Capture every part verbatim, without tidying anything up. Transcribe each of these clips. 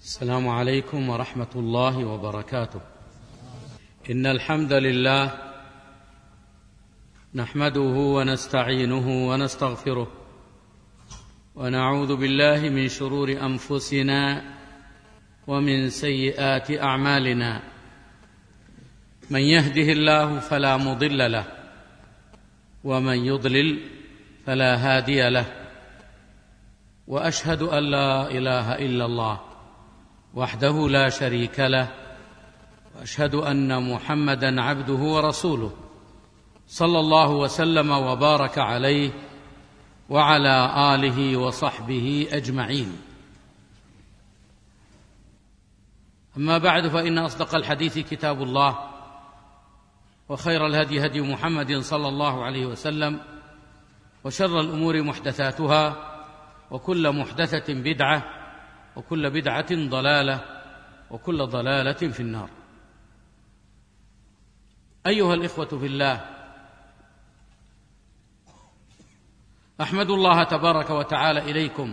السلام عليكم ورحمة الله وبركاته. إن الحمد لله نحمده ونستعينه ونستغفره ونعوذ بالله من شرور أنفسنا ومن سيئات أعمالنا. من يهده الله فلا مضل له ومن يضلل فلا هادي له، وأشهد أن لا إله إلا الله وحده لا شريك له، وأشهد أن محمدًا عبده ورسوله صلى الله وسلم وبارك عليه وعلى آله وصحبه أجمعين. أما بعد، فإن أصدق الحديث كتاب الله، وخير الهدي هدي محمد صلى الله عليه وسلم، وشر الأمور محدثاتها، وكل محدثة بدعة، وكل بدعة ضلالة، وكل ضلالة في النار. أيها الإخوة في الله، أحمد الله تبارك وتعالى إليكم،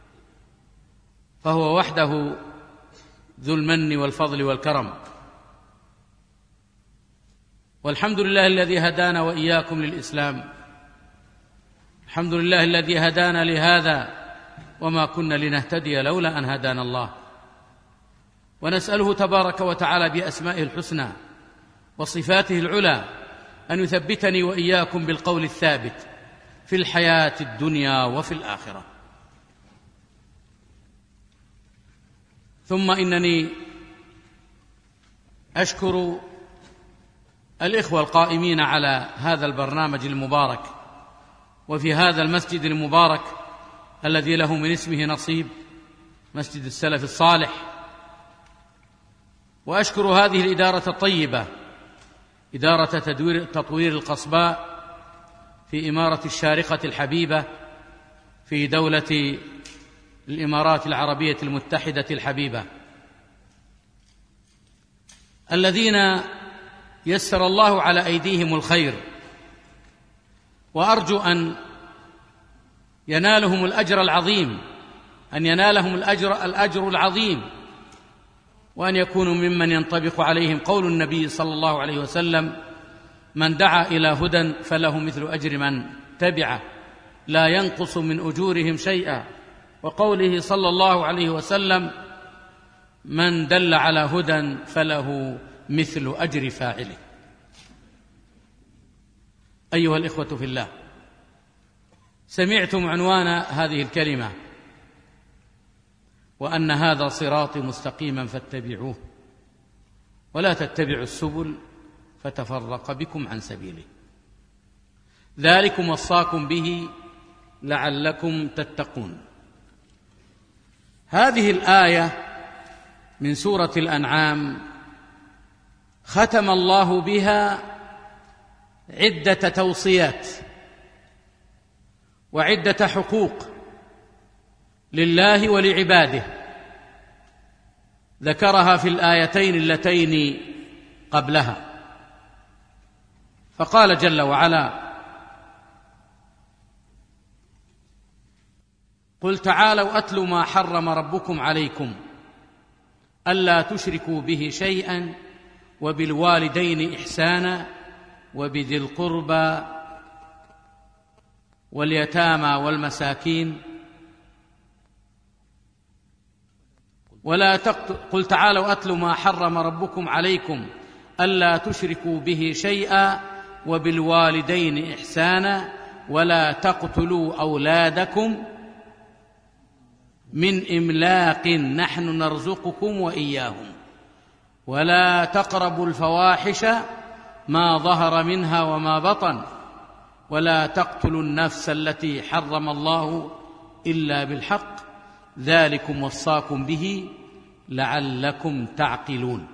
فهو وحده ذو المن والفضل والكرم، والحمد لله الذي هدانا وإياكم للإسلام. الحمد لله الذي هدانا لهذا وما كنا لنهتدي لولا أن هدانا الله. ونسأله تبارك وتعالى بأسمائه الحسنى وصفاته العلى أن يثبتني وإياكم بالقول الثابت في الحياة الدنيا وفي الآخرة. ثم إنني أشكر الإخوة القائمين على هذا البرنامج المبارك وفي هذا المسجد المبارك الذي له من اسمه نصيب، مسجد السلف الصالح. وأشكر هذه الإدارة الطيبة، إدارة تدوير تطوير القصباء في إمارة الشارقة الحبيبة في دولة الإمارات العربية المتحدة الحبيبة، الذين يسر الله على أيديهم الخير، وأرجو أن ينالهم الأجر العظيم، أن ينالهم الأجر الأجر العظيم، وأن يكونوا ممن ينطبق عليهم قول النبي صلى الله عليه وسلم: من دعا إلى هدى فله مثل أجر من تبعه لا ينقص من أجورهم شيئا، وقوله صلى الله عليه وسلم: من دل على هدى فله مثل أجر فاعله. أيها الإخوة في الله، سمعتم عنوان هذه الكلمة: وأن هذا صراطي مستقيما فاتبعوه ولا تتبعوا السبل فتفرق بكم عن سبيله، ذلكم وصاكم به لعلكم تتقون. هذه الآية من سورة الأنعام ختم الله بها عدة توصيات وعدة حقوق لله ولعباده، ذكرها في الآيتين اللتين قبلها. فقال جل وعلا: قل تعالوا أتل ما حرم ربكم عليكم ألا تشركوا به شيئا وبالوالدين إحسانا وبذي القربى واليتامى والمساكين ولا تقتل قل تعالوا أتل ما حرم ربكم عليكم ألا تشركوا به شيئا وبالوالدين إحسانا ولا تقتلوا أولادكم من إملاق نحن نرزقكم وإياهم ولا تقربوا الفواحش ما ظهر منها وما بطن ولا تقتلوا النفس التي حرم الله إلا بالحق ذلكم وصاكم به لعلكم تعقلون.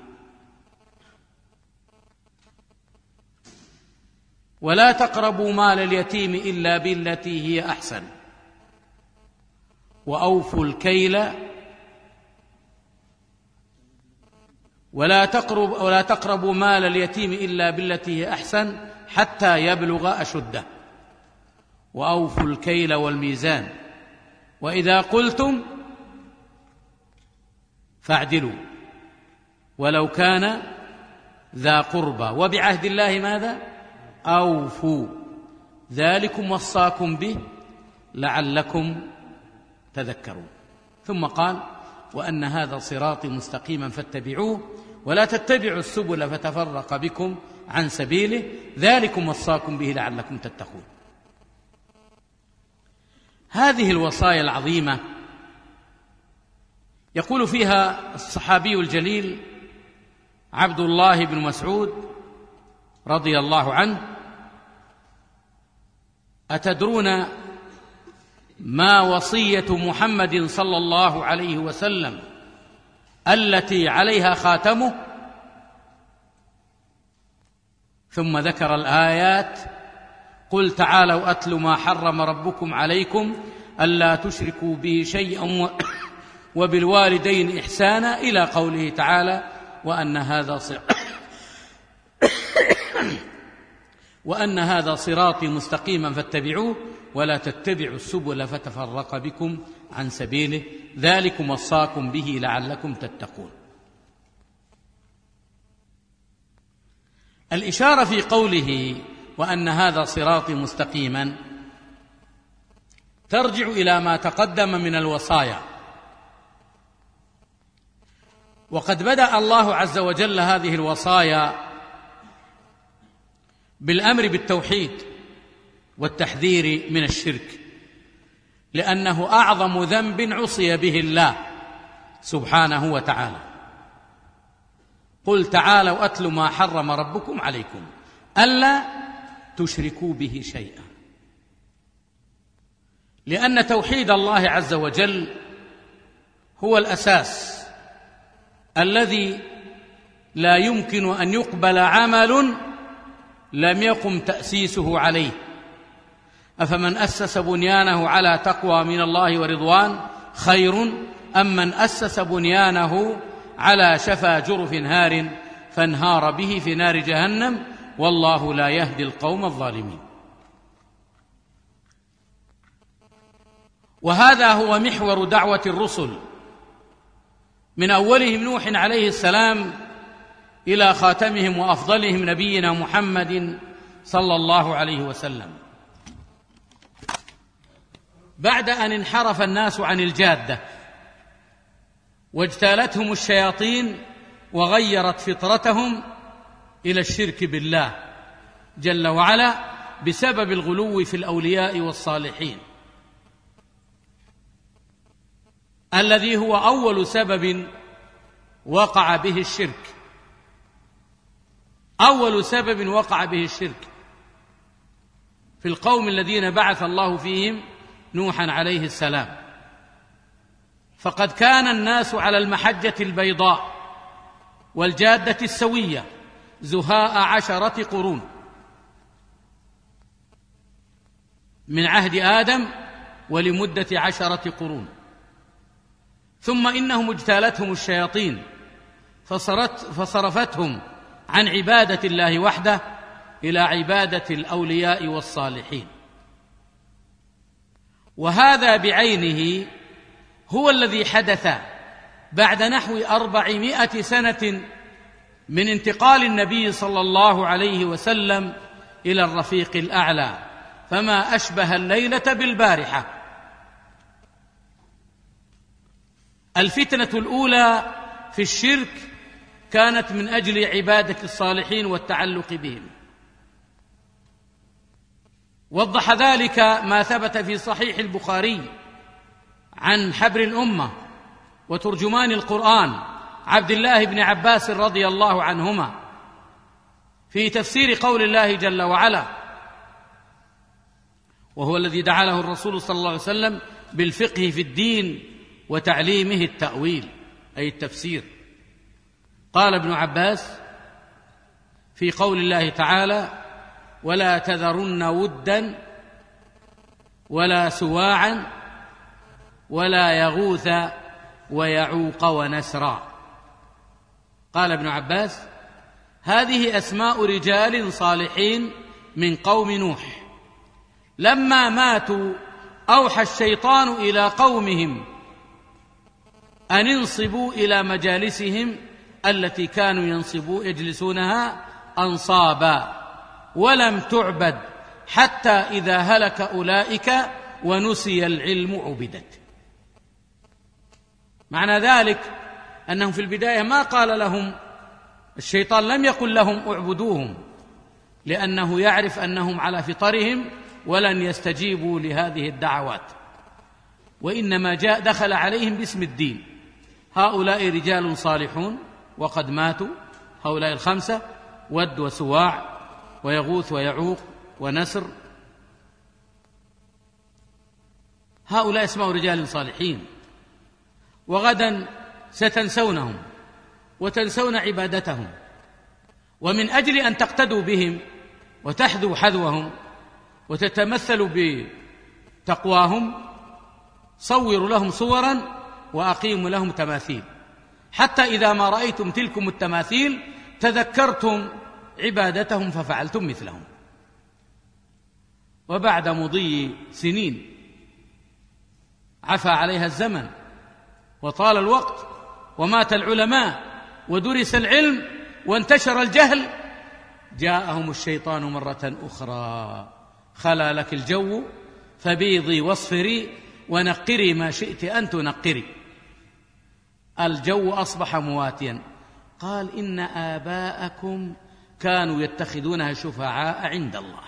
ولا تقربوا مال اليتيم إلا بالتي هي أحسن وأوفوا الكيل ولا تقرب ولا تقربوا مال اليتيم إلا بالتي هي أحسن حتى يبلغ أشده وأوفوا الكيل والميزان وإذا قلتم فاعدلوا ولو كان ذا قربى وبعهد الله ماذا؟ أوفوا ذلكم وصاكم به لعلكم تذكرون. ثم قال وأن هذا صراطي مستقيما فاتبعوه ولا تتبعوا السبل فتفرق بكم عن سبيله ذلكم وصاكم به لعلكم تتقون. هذه الوصايا العظيمة يقول فيها الصحابي الجليل عبد الله بن مسعود رضي الله عنه: أتدرون ما وصية محمد صلى الله عليه وسلم التي عليها خاتمه؟ ثم ذكر الآيات: قل تعالوا أتل ما حرم ربكم عليكم ألا تشركوا به شيئا وبالوالدين إحسانا إلى قوله تعالى: وأن هذا صراط وأن هذا صراطي مستقيما فاتبعوه ولا تتبعوا السبل فتفرق بكم عن سبيله ذلكم وصاكم به لعلكم تتقون. الإشارة في قوله وأن هذا صراطي مستقيما ترجع إلى ما تقدم من الوصايا، وقد بدأ الله عز وجل هذه الوصايا بالأمر بالتوحيد والتحذير من الشرك، لأنه أعظم ذنب عصي به الله سبحانه وتعالى. قل تعالوا أتل ما حرم ربكم عليكم ألا تشركوا به شيئا، لأن توحيد الله عز وجل هو الأساس الذي لا يمكن أن يقبل عمل لم يقم تأسيسه عليه. أفمن أسس بنيانه على تقوى من الله ورضوان خير أم من أسس بنيانه على شفا جرف هار فانهار به في نار جهنم والله لا يهدي القوم الظالمين. وهذا هو محور دعوة الرسل من أولهم نوح عليه السلام إلى خاتمهم وأفضلهم نبينا محمد صلى الله عليه وسلم. بعد أن انحرف الناس عن الجادة واجتالتهم الشياطين وغيرت فطرتهم إلى الشرك بالله جل وعلا بسبب الغلو في الأولياء والصالحين، الذي هو أول سبب وقع به الشرك أول سبب وقع به الشرك في القوم الذين بعث الله فيهم نوحا عليه السلام. فقد كان الناس على المحجة البيضاء والجادة السوية زهاء عشرة قرون من عهد آدم ولمدة عشرة قرون، ثم إنهم اجتالتهم الشياطين فصرت فصرفتهم عن عبادة الله وحده إلى عبادة الأولياء والصالحين. وهذا بعينه هو الذي حدث بعد نحو أربعمائة سنة من انتقال النبي صلى الله عليه وسلم إلى الرفيق الأعلى، فما أشبه الليلة بالبارحة. الفتنة الأولى في الشرك كانت من أجل عبادة الصالحين والتعلق بهم. وضح ذلك ما ثبت في صحيح البخاري عن حبر الأمة وترجمان القرآن عبد الله بن عباس رضي الله عنهما في تفسير قول الله جل وعلا: وهو الذي دعا له الرسول صلى الله عليه وسلم بالفقه في الدين وتعليمه التأويل، أي التفسير. قال ابن عباس في قول الله تعالى: ولا تذرن ودا ولا سواعا ولا يغوث ويعوق ونسرا. قال ابن عباس: هذه أسماء رجال صالحين من قوم نوح، لما ماتوا أوحى الشيطان إلى قومهم أن انصبوا إلى مجالسهم التي كانوا ينصبوا يجلسونها أنصابا، ولم تعبد حتى إذا هلك أولئك ونسي العلم عبدت. معنى ذلك أنهم في البداية ما قال لهم الشيطان، لم يقل لهم اعبدوهم، لأنه يعرف أنهم على فطرهم ولن يستجيبوا لهذه الدعوات، وإنما جاء دخل عليهم باسم الدين. هؤلاء رجال صالحون وقد ماتوا، هؤلاء الخمسة: ود وسواع ويغوث ويعوق ونسر، هؤلاء اسمهم رجال صالحين، وغدا ستنسونهم وتنسون عبادتهم. ومن أجل أن تقتدوا بهم وتحذوا حذوهم وتتمثلوا بتقواهم صوروا لهم صورا وأقيموا لهم تماثيل، حتى إذا ما رأيتم تلكم التماثيل تذكرتم عبادتهم ففعلتم مثلهم. وبعد مضي سنين عفى عليها الزمن وطال الوقت ومات العلماء ودرس العلم وانتشر الجهل، جاءهم الشيطان مرة أخرى: خلا لك الجو فبيضي واصفري ونقري ما شئت أن تنقري. الجو أصبح مواتيا. قال: إن آباءكم كانوا يتخذونها شفعاء عند الله.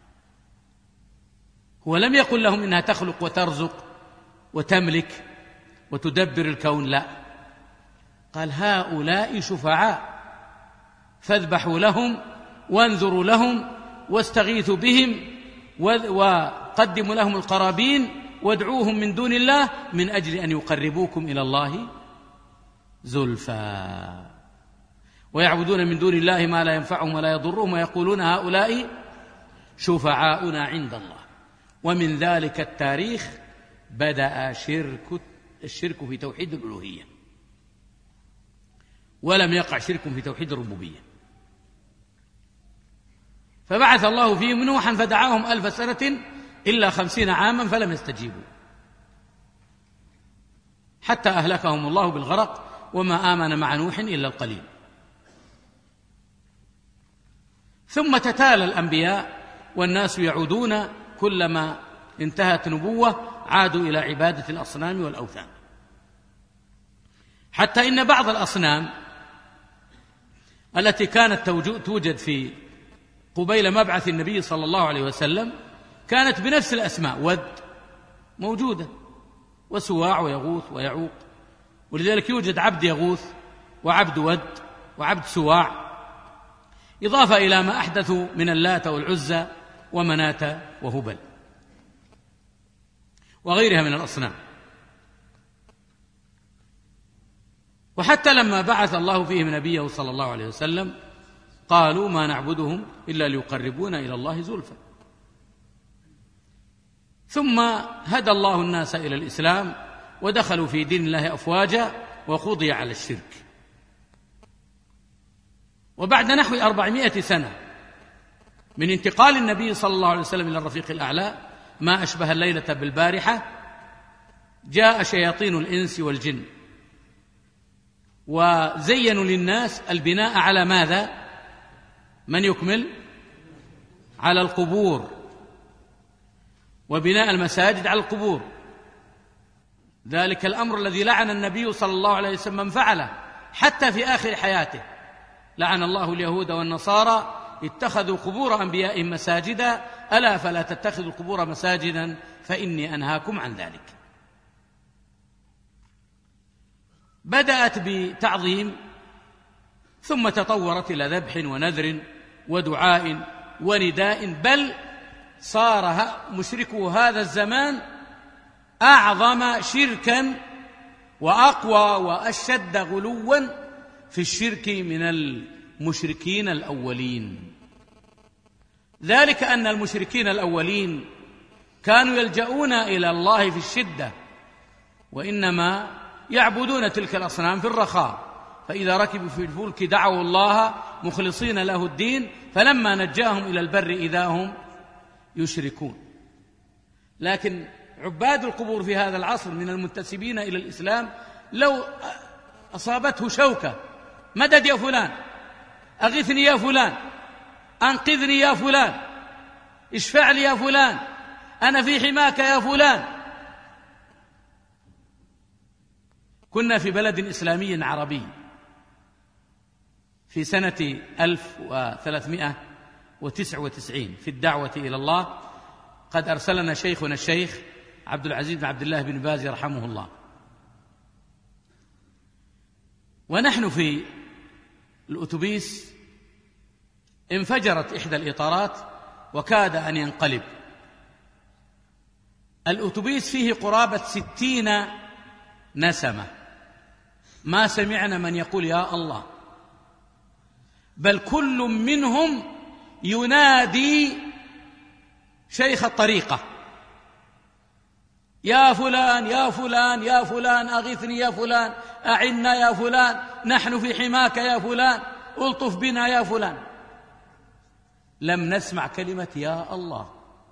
هو لم يقل لهم إنها تخلق وترزق وتملك وتدبر الكون، لا، قال: هؤلاء شفعاء فاذبحوا لهم وانذروا لهم واستغيثوا بهم وقدموا لهم القرابين وادعوهم من دون الله من أجل أن يقربوكم إلى الله زلفى. ويعبدون من دون الله ما لا ينفعهم ولا يضرهم ويقولون هؤلاء شفعاؤنا عند الله. ومن ذلك التاريخ بدأ شرك الشرك في توحيد الألوهية، ولم يقع شرك في توحيد الربوبية. فبعث الله فيهم نوحا فدعاهم ألف سنة إلا خمسين عاما فلم يستجيبوا، حتى أهلكهم الله بالغرق وما آمن مع نوح إلا القليل. ثم تتالى الأنبياء والناس يعودون، كلما انتهت نبوة عادوا إلى عبادة الأصنام والأوثان، حتى إن بعض الأصنام التي كانت توجد في قبيل مبعث النبي صلى الله عليه وسلم كانت بنفس الأسماء، ود موجودة وسواع ويغوث ويعوق، ولذلك يوجد عبد يغوث وعبد ود وعبد سواع، إضافة إلى ما أحدثوا من اللات والعزى ومناة وهبل وغيرها من الأصنام. وحتى لما بعث الله فيهم نبيه صلى الله عليه وسلم قالوا: ما نعبدهم إلا ليقربونا إلى الله زلفى. ثم هدى الله الناس إلى الإسلام ودخلوا في دين الله أفواجا وقضي على الشرك. وبعد نحو أربعمائة سنة من انتقال النبي صلى الله عليه وسلم إلى الرفيق الأعلى، ما أشبه الليلة بالبارحة، جاء شياطين الإنس والجن وزينوا للناس البناء على ماذا؟ من يكمل؟ على القبور، وبناء المساجد على القبور. ذلك الأمر الذي لعن النبي صلى الله عليه وسلم من فعله حتى في آخر حياته. لعن الله اليهود والنصارى اتخذوا قبور أنبيائهم مساجدا، ألا فلا تتخذوا القبور مساجدا فإني أنهاكم عن ذلك. بدأت بتعظيم ثم تطورت إلى ذبح ونذر ودعاء ونداء، بل صار مشركو هذا الزمان أعظم شركا وأقوى وأشد غلوا في الشرك من المشركين الأولين. ذلك أن المشركين الأولين كانوا يلجؤون إلى الله في الشدة، وإنما يعبدون تلك الأصنام في الرخاء، فإذا ركبوا في الفلك دعوا الله مخلصين له الدين فلما نجاهم إلى البر إذا هم يشركون. لكن عباد القبور في هذا العصر من المنتسبين إلى الإسلام لو أصابته شوكة: مدد يا فلان، أغثني يا فلان، أنقذني يا فلان، اشفع لي يا فلان، أنا في حماك يا فلان. كنا في بلد إسلامي عربي في سنة ألف وثلاثمائة وتسعة وتسعين في الدعوة إلى الله. قد أرسلنا شيخنا الشيخ عبد العزيز بن عبد الله بن باز رحمه الله، ونحن في الأتوبيس انفجرت إحدى الإطارات وكاد أن ينقلب. الأتوبيس فيه قرابة ستين نسمة، ما سمعنا من يقول يا الله، بل كل منهم ينادي شيخ الطريقة: يا فلان يا فلان يا فلان، أغثني يا فلان، أعنا يا فلان، نحن في حماك يا فلان، ألطف بنا يا فلان. لم نسمع كلمة يا الله.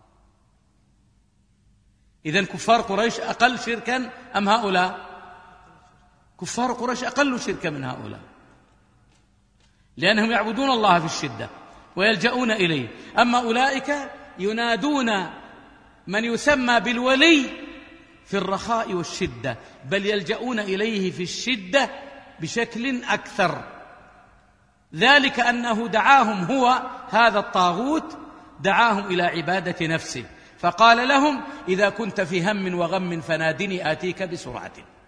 إذن كفار قريش أقل شركا أم هؤلاء؟ كفار قريش أقل شركا من هؤلاء، لأنهم يعبدون الله في الشدة ويلجؤون إليه. أما أولئك ينادون من يسمى بالولي في الرخاء والشدة، بل يلجؤون إليه في الشدة بشكل أكثر. ذلك أنه دعاهم، هو هذا الطاغوت دعاهم إلى عبادة نفسه، فقال لهم: إذا كنت في هم وغم فنادني آتيك بسرعة.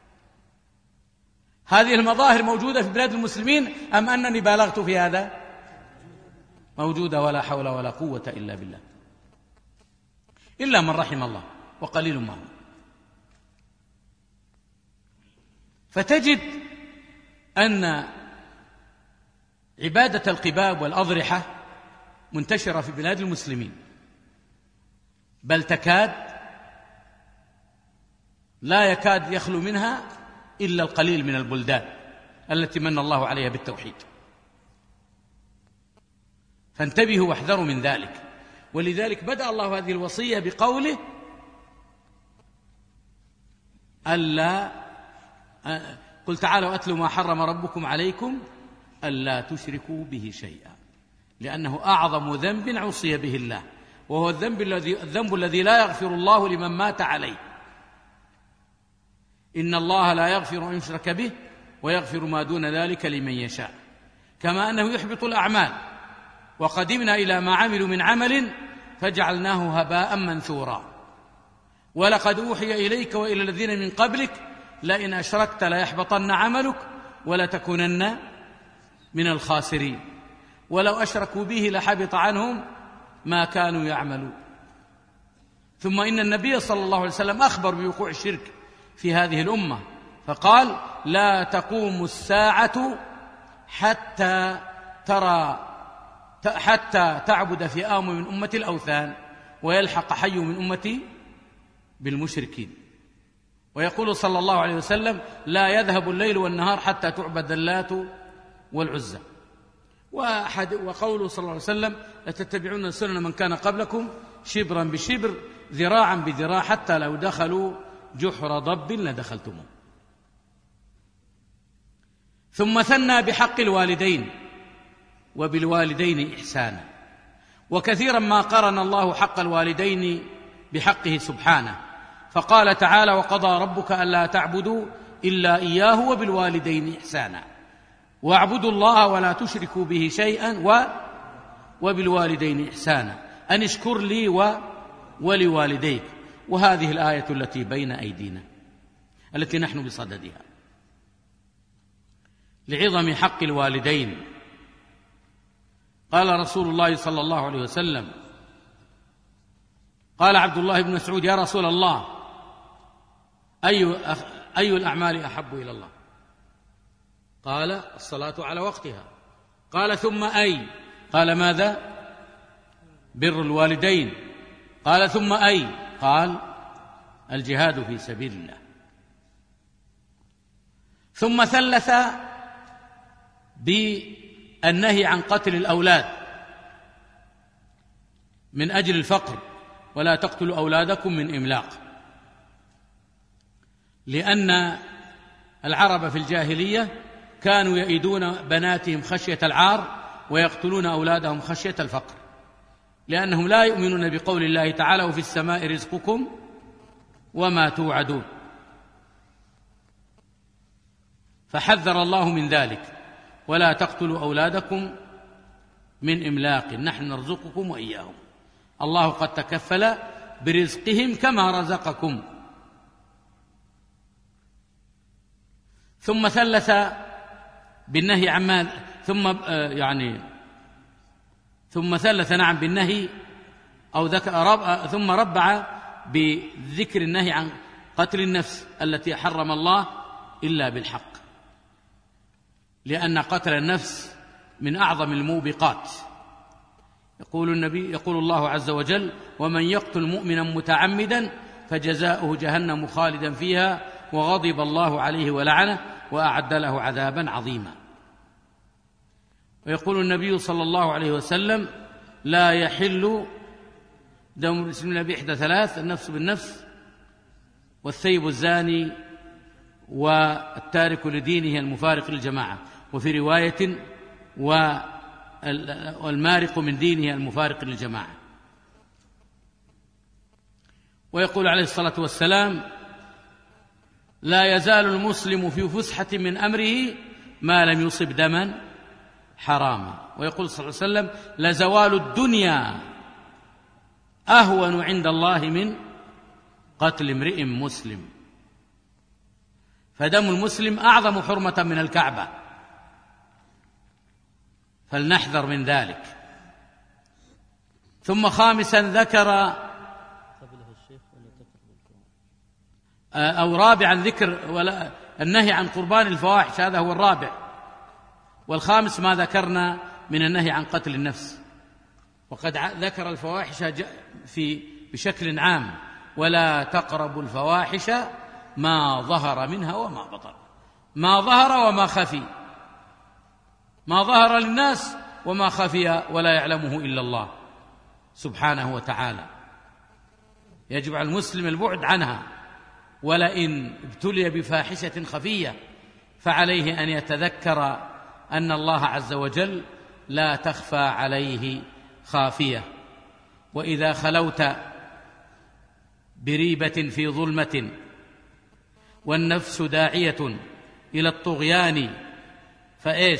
هذه المظاهر موجودة في بلاد المسلمين أم أنني بالغت في هذا؟ موجودة، ولا حول ولا قوة إلا بالله، إلا من رحم الله، وقليل ما هم. فتجد أن عبادة القباب والأضرحة منتشرة في بلاد المسلمين، بل تكاد لا يكاد يخلو منها إلا القليل من البلدان التي من الله عليها بالتوحيد. فانتبهوا واحذروا من ذلك. ولذلك بدأ الله هذه الوصية بقوله: ألا قل تعالوا أتلوا ما حرم ربكم عليكم ألا تشركوا به شيئا، لأنه أعظم ذنب عصي به الله، وهو الذنب الذي الذنب الذي لا يغفر الله لمن مات عليه. إن الله لا يغفر أن يشرك به ويغفر ما دون ذلك لمن يشاء. كما أنه يحبط الأعمال، وقدمنا إلى ما عملوا من عمل فجعلناه هباء منثورا. ولقد أوحي إليك وإلى الذين من قبلك لئن أشركت ليحبطن عملك ولتكونن من الخاسرين. ولو أشركوا به لحبط عنهم ما كانوا يعملون. ثم إن النبي صلى الله عليه وسلم أخبر بوقوع الشرك في هذه الأمة، فقال: لا تقوم الساعة حتى ترى حتى تعبد فئام من أمة الأوثان ويلحق حي من أمتي بالمشركين. ويقول صلى الله عليه وسلم: لا يذهب الليل والنهار حتى تعبد اللات والعزى. وقوله صلى الله عليه وسلم: لتتبعون سنن من كان قبلكم شبرا بشبر ذراعا بذراع حتى لو دخلوا جحر ضب لدخلتموه. ثم ثنى بحق الوالدين وبالوالدين إحسانا. وكثيرا ما قرن الله حق الوالدين بحقه سبحانه، فقال تعالى: وقضى ربك ألا تعبدوا إلا إياه وبالوالدين إحسانا واعبدوا الله ولا تشركوا به شيئا و وبالوالدين إحسانا أن اشكر لي و ولوالديك. وهذه الآية التي بين أيدينا التي نحن بصددها لعظم حق الوالدين. قال رسول الله صلى الله عليه وسلم: قال عبد الله بن مسعود: يا رسول الله، أي أي الأعمال أحب إلى الله؟ قال: الصلاة على وقتها. قال: ثم أي؟ قال: ماذا؟ بر الوالدين. قال: ثم أي؟ قال: الجهاد في سبيل الله. ثم ثلث بالنهي عن قتل الأولاد من أجل الفقر: ولا تقتلوا أولادكم من إملاق، لأن العرب في الجاهلية كانوا يئدون بناتهم خشية العار ويقتلون أولادهم خشية الفقر، لأنهم لا يؤمنون بقول الله تعالى: وفي السماء رزقكم وما توعدون. فحذر الله من ذلك: ولا تقتلوا أولادكم من إملاق، نحن نرزقكم وإياهم. الله قد تكفل برزقهم كما رزقكم. ثم ثلث بالنهي عما ثم يعني ثم ثلث نعم بالنهي أو ذكر رب ثم ربع بذكر النهي عن قتل النفس التي حرم الله إلا بالحق، لأن قتل النفس من أعظم الموبقات. يقول النبي يقول الله عز وجل: ومن يقتل مؤمنا متعمدا فجزاؤه جهنم خالدا فيها وغضب الله عليه ولعنه وأعد له عذابا عظيما. ويقول النبي صلى الله عليه وسلم: لا يحل دم المسلمين بإحدى ثلاث: النفس بالنفس، والثيب الزاني، والتارك لدينه المفارق للجماعة، وفي رواية: والمارق من دينه المفارق للجماعة. ويقول عليه الصلاة والسلام: لا يزال المسلم في فسحة من أمره ما لم يصب دما حراما. ويقول صلى الله عليه وسلم: لزوال الدنيا أهون عند الله من قتل امرئ مسلم. فدم المسلم أعظم حرمة من الكعبة، فلنحذر من ذلك. ثم خامسا ذكر أو رابعا ذكر ولا النهي عن قربان الفواحش، هذا هو الرابع. والخامس ما ذكرنا من النهي عن قتل النفس، وقد ذكر الفواحش في بشكل عام: ولا تقربوا الفواحش ما ظهر منها وما بطن. ما ظهر وما خفي، ما ظهر للناس وما خفي ولا يعلمه إلا الله سبحانه وتعالى. يجب على المسلم البعد عنها، ولئن ابتلي بفاحشة خفية فعليه أن يتذكر أن الله عز وجل لا تخفى عليه خافية. وإذا خلوت بريبة في ظلمة والنفس داعية إلى الطغيان فإيش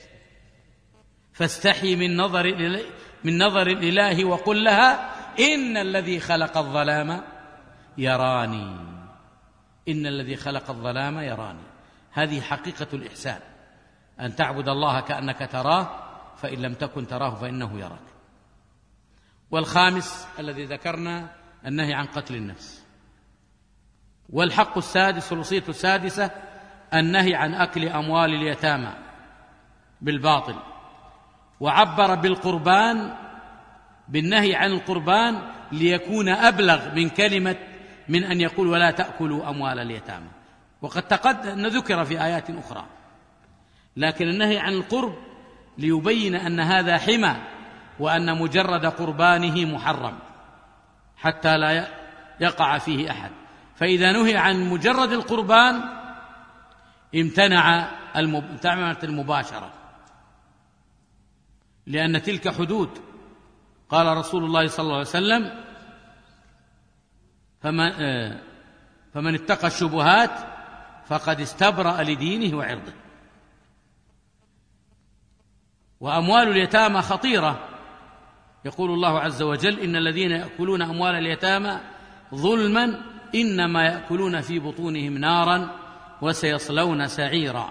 فاستحي من نظر من نظر الإله وقل لها: إن الذي خلق الظلام يراني. إن الذي خلق الظلام يراني. هذه حقيقة الإحسان، أن تعبد الله كأنك تراه، فإن لم تكن تراه فإنه يراك. والخامس الذي ذكرنا النهي عن قتل النفس. والحق السادس والوصية السادسة النهي عن أكل أموال اليتامى بالباطل. وعبر بالقربان بالنهي عن القربان ليكون أبلغ من كلمة من أن يقول ولا تأكلوا أموال اليتامى، وقد تقدم ذكر في آيات أخرى. لكن النهي عن القرب ليبين أن هذا حمى، وأن مجرد قربانه محرم حتى لا يقع فيه أحد. فإذا نهي عن مجرد القربان امتنع المباشرة، لأن تلك حدود. قال رسول الله صلى الله عليه وسلم: فمن, فمن اتقى الشبهات فقد استبرأ لدينه وعرضه. وأموال اليتامى خطيرة. يقول الله عز وجل: إن الذين يأكلون أموال اليتامى ظلما إنما يأكلون في بطونهم نارا وسيصلون سعيرا.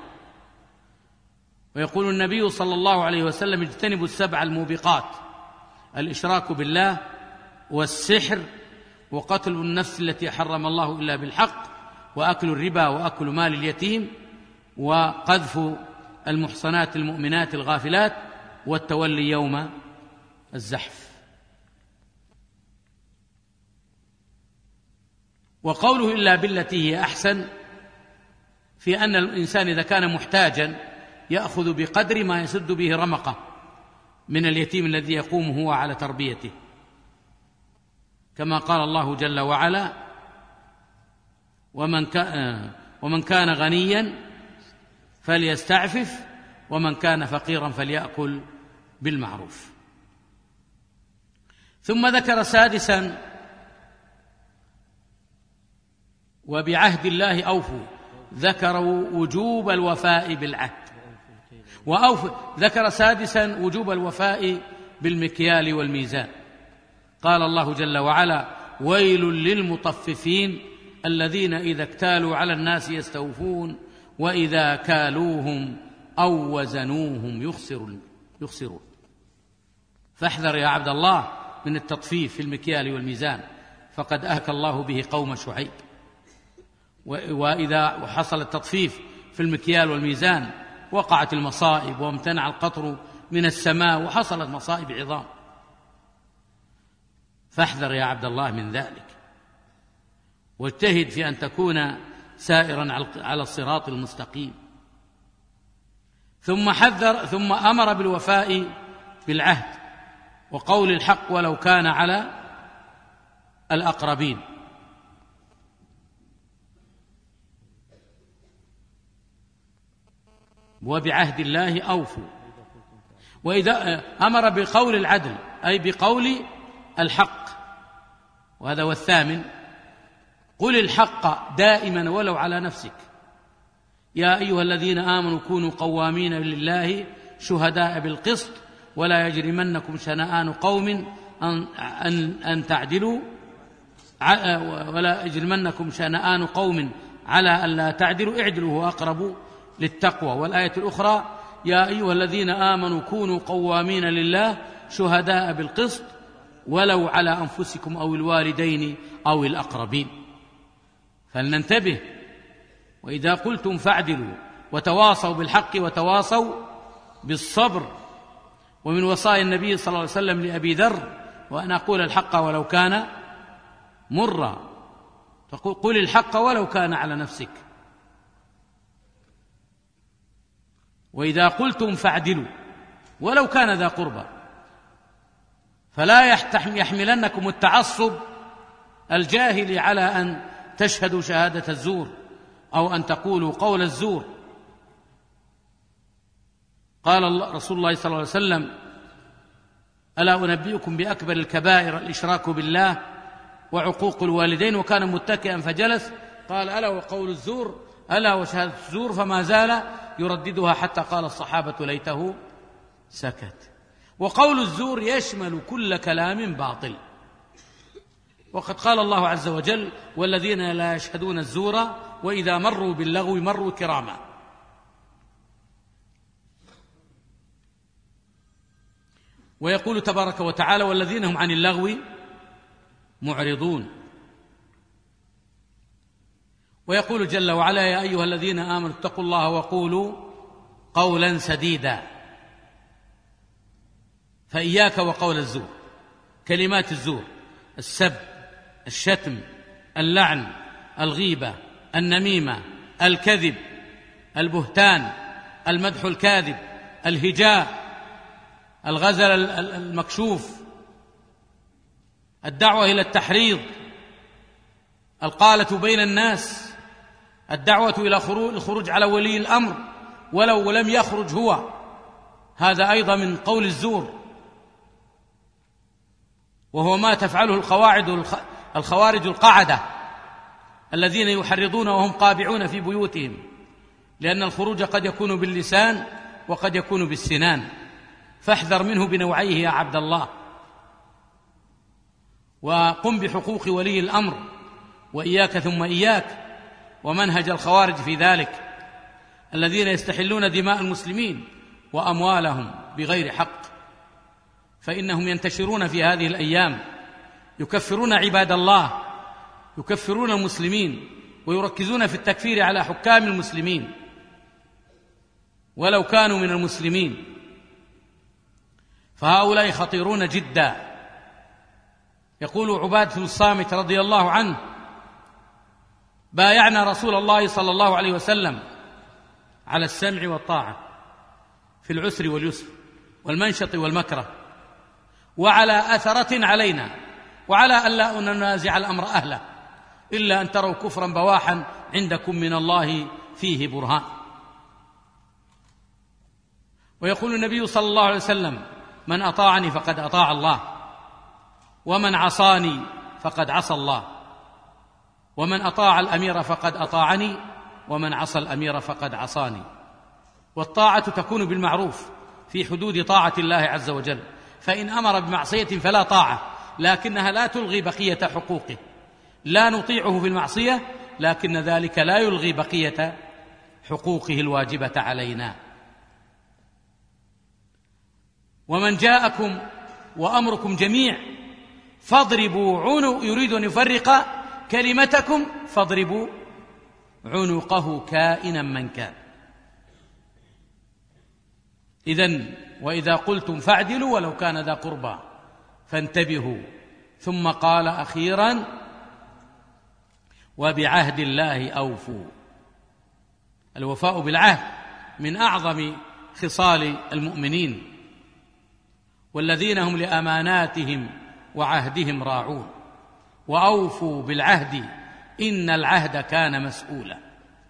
ويقول النبي صلى الله عليه وسلم: اجتنبوا السبع الموبقات: الإشراك بالله، والسحر، وقتل النفس التي حرم الله إلا بالحق، وأكل الربا، وأكل مال اليتيم، وقذف المحصنات المؤمنات الغافلات، والتولي يوم الزحف. وقوله إلا بالتي هي أحسن في أن الإنسان إذا كان محتاجا يأخذ بقدر ما يسد به رمقه من اليتيم الذي يقوم هو على تربيته، كما قال الله جل وعلا: ومن كان ومن كان غنيا فليستعفف ومن كان فقيرا فليأكل بالمعروف. ثم ذكر سادسا: وبعهد الله أوفوا، ذكروا وجوب الوفاء بالعهد وأوفوا. ذكر سادسا وجوب الوفاء بالمكيال والميزان. قال الله جل وعلا: ويل للمطففين الذين إذا اكتالوا على الناس يستوفون وإذا كالوهم أو وزنوهم يخسرون يخسرون فاحذر يا عبد الله من التطفيف في المكيال والميزان، فقد أهلك الله به قوم شعيب. وإذا حصل التطفيف في المكيال والميزان وقعت المصائب وامتنع القطر من السماء وحصلت مصائب عظام، فاحذر يا عبد الله من ذلك، واجتهد في أن تكون سائرا على الصراط المستقيم. ثم حذر ثم أمر بالوفاء بالعهد وقول الحق ولو كان على الأقربين. وبعهد الله أوفوا. وإذا أمر بقول العدل أي بقول الحق، وهذا هو الثامن: قل الحق دائما ولو على نفسك. يا أيها الذين آمنوا كونوا قوامين لله شهداء بالقسط ولا يجرمنكم شنآن قوم أن, أن, أن تعدلوا ولا يجرمنكم شنآن قوم على ألا تعدلوا اعدلوا هو أقرب للتقوى. والآية الأخرى: يا أيها الذين آمنوا كونوا قوامين لله شهداء بالقسط ولو على أنفسكم أو الوالدين أو الأقربين. فلننتبه، وإذا قلتم فاعدلوا وتواصوا بالحق وتواصوا بالصبر. ومن وصايا النبي صلى الله عليه وسلم لأبي ذر: وأن أقول الحق ولو كان مرا، فقل قل الحق ولو كان على نفسك. وإذا قلتم فاعدلوا ولو كان ذا قربى، فلا يحملنكم التعصب الجاهل على أن تشهدوا شهادة الزور أو أن تقولوا قول الزور. قال رسول الله صلى الله عليه وسلم: ألا أنبئكم بأكبر الكبائر الإشراك بالله وعقوق الوالدين، وكان متكئا فجلس، قال: ألا وقول الزور، ألا وشهادة الزور، فما زال يرددها حتى قال الصحابة: ليته سكت. وقول الزور يشمل كل كلام باطل، وقد قال الله عز وجل: والذين لا يشهدون الزور وإذا مروا باللغو مروا كراما. ويقول تبارك وتعالى: والذين هم عن اللغو معرضون. ويقول جل وعلا: يا أيها الذين آمنوا اتقوا الله وقولوا قولا سديدا. فإياك وقول الزور، كلمات الزور: السب، الشتم، اللعن، الغيبة، النميمة، الكذب، البهتان، المدح الكاذب، الهجاء، الغزل المكشوف، الدعوة إلى التحريض، القالة بين الناس، الدعوة إلى الخروج على ولي الأمر ولو لم يخرج هو، هذا أيضا من قول الزور، وهو ما تفعله القواعد الخوارج القعدة الذين يحرضون وهم قابعون في بيوتهم، لأن الخروج قد يكون باللسان وقد يكون بالسنان، فاحذر منه بنوعيه يا عبد الله، وقم بحقوق ولي الأمر، وإياك ثم إياك ومنهج الخوارج في ذلك، الذين يستحلون دماء المسلمين وأموالهم بغير حق، فإنهم ينتشرون في هذه الأيام، يكفرون عباد الله، يكفرون المسلمين، ويركزون في التكفير على حكام المسلمين ولو كانوا من المسلمين، فهؤلاء خطيرون جدا. يقول عبادة بن الصامت رضي الله عنه: بايعنا رسول الله صلى الله عليه وسلم على السمع والطاعة في العسر واليسر والمنشط والمكره، وعلى أثرة علينا، وعلى أن لا ننازع الأمر أهله، إلا أن تروا كفرا بواحا عندكم من الله فيه برهان. ويقول النبي صلى الله عليه وسلم: من أطاعني فقد أطاع الله، ومن عصاني فقد عصى الله، ومن أطاع الأمير فقد أطاعني، ومن عصى الأمير فقد عصاني. والطاعة تكون بالمعروف في حدود طاعة الله عز وجل، فإن أمر بمعصية فلا طاعة، لكنها لا تلغي بقية حقوقه. لا نطيعه في المعصية، لكن ذلك لا يلغي بقية حقوقه الواجبة علينا. ومن جاءكم وأمركم جميع فاضربوا عنق، يريد أن يفرق كلمتكم فاضربوا عنقه كائنا من كان. إذن وإذا قلتم فاعدلوا ولو كان ذا قربى فانتبهوا. ثم قال أخيرا: وبعهد الله أوفوا. الوفاء بالعهد من أعظم خصال المؤمنين، والذين هم لأماناتهم وعهدهم راعون. وأوفوا بالعهد إن العهد كان مسؤولا.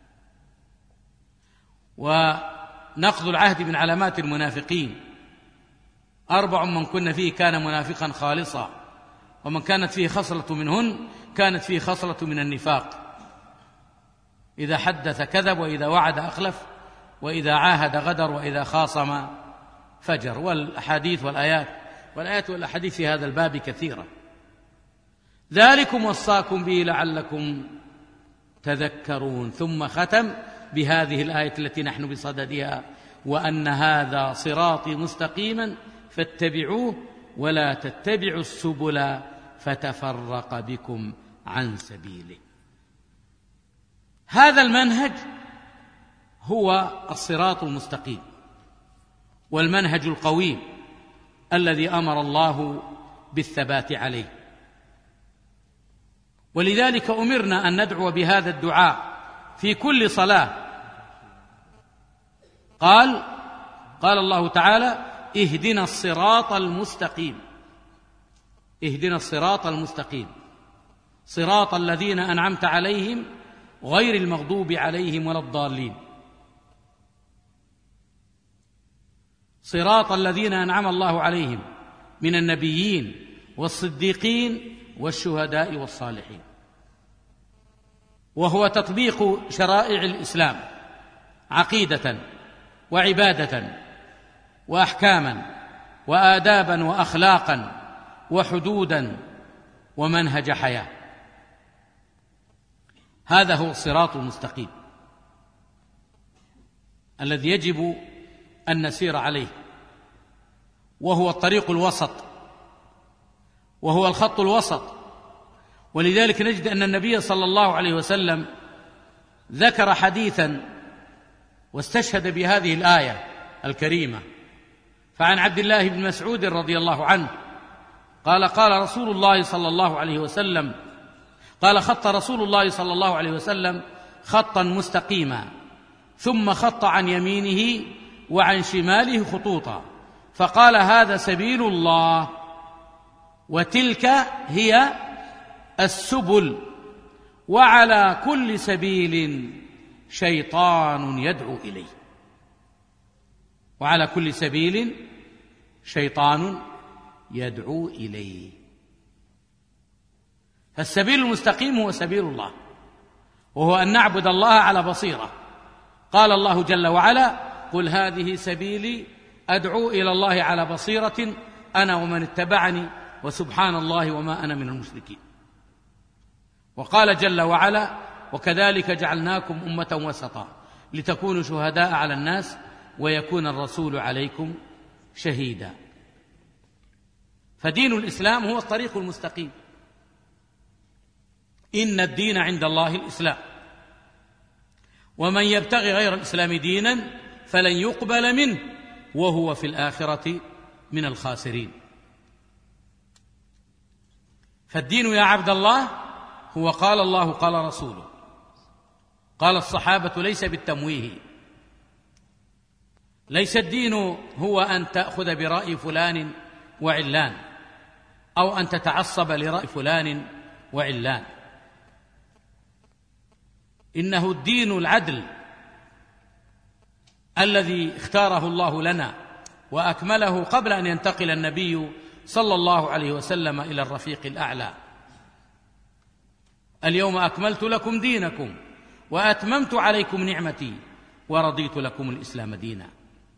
ونقض العهد من علامات المنافقين. أربع من كن فيه كان منافقا خالصا، ومن كانت فيه خصلة منهن كانت فيه خصلة من النفاق: إذا حدث كذب، وإذا وعد أخلف، وإذا عاهد غدر، وإذا خاصم فجر. والأحاديث والآيات والآيات والأحاديث في هذا الباب كثيرة. ذلكم وصاكم به لعلكم تذكرون. ثم ختم بهذه الآية التي نحن بصددها: وأن هذا صراطي مستقيما فاتبعوه ولا تتبعوا السبل فتفرق بكم عن سبيله. هذا المنهج هو الصراط المستقيم والمنهج القويم الذي أمر الله بالثبات عليه. ولذلك أمرنا أن ندعو بهذا الدعاء في كل صلاة. قال قال الله تعالى: اهدنا الصراط المستقيم. اهدنا الصراط المستقيم، صراط الذين أنعمت عليهم غير المغضوب عليهم ولا الضالين. صراط الذين أنعم الله عليهم من النبيين والصديقين والشهداء والصالحين. وهو تطبيق شرائع الإسلام عقيدة وعبادة وأحكاما وآدابا وأخلاقا وحدودا ومنهج حياة. هذا هو الصراط المستقيم الذي يجب أن نسير عليه، وهو الطريق الوسط، وهو الخط الوسط. ولذلك نجد أن النبي صلى الله عليه وسلم ذكر حديثا واستشهد بهذه الآية الكريمة. فعن عبد الله بن مسعود رضي الله عنه قال: قال رسول الله صلى الله عليه وسلم قال خط رسول الله صلى الله عليه وسلم خطا مستقيما، ثم خط عن يمينه وعن شماله خطوطا، فقال: هذا سبيل الله، وتلك هي السبل، وعلى كل سبيل شيطان يدعو إليه. وعلى كل سبيل شيطان يدعو إليه. فالسبيل المستقيم هو سبيل الله، وهو أن نعبد الله على بصيرة. قال الله جل وعلا: قل هذه سبيلي أدعو إلى الله على بصيرة أنا ومن اتبعني وسبحان الله وما أنا من المشركين. وقال جل وعلا: وكذلك جعلناكم أمة وسطا لتكونوا شهداء على الناس ويكون الرسول عليكم شهيدا. فدين الإسلام هو الطريق المستقيم. إن الدين عند الله الإسلام، ومن يبتغي غير الإسلام دينا فلن يقبل منه وهو في الآخرة من الخاسرين. فالدين يا عبد الله هو قال الله قال رسوله. قال الصحابة: ليس بالتمويه. ليس الدين هو أن تأخذ برأي فلان وعلان، أو أن تتعصب لرأي فلان وعلان. إنه الدين العدل الذي اختاره الله لنا وأكمله قبل أن ينتقل النبي صلى الله عليه وسلم إلى الرفيق الأعلى. اليوم أكملت لكم دينكم وأتممت عليكم نعمتي ورضيت لكم الإسلام دينا.